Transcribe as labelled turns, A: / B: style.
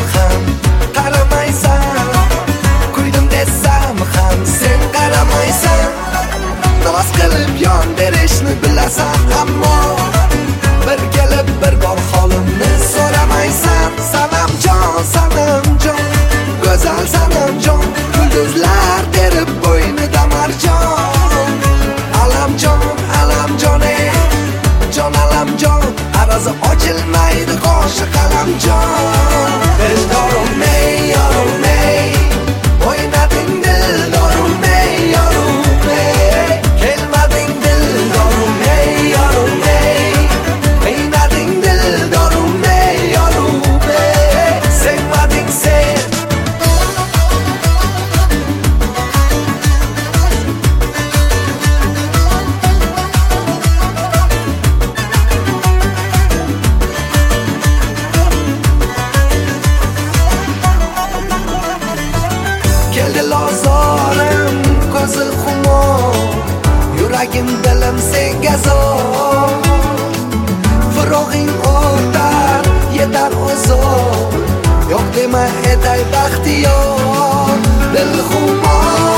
A: ham qaramaysan, kuydim desam ham sen qaramaysan. Noz qilib yon berishni bilasan, ammo bir kelib bir bor holimni so'ramaysan. Sanamjon, go'zal sanamjon, yulduzlar terib bo'ynida marjon. Alamjon ey jon, alamjon, arazi ochilmaydi qo'shi qalamjon. Dildorim ey yorim ey, o'ynading dildorim ey yorim ey, kelmading dildorim ey yorim ey, o'ynading dildorim ey yorim ey, sevmading sen. Keldi lozorim, ko'zi xumor, yuragim dilim senga zor. Firog'ing o'tar, yetar o'zor, yo'q dema etay baxtiyor. Dil xumor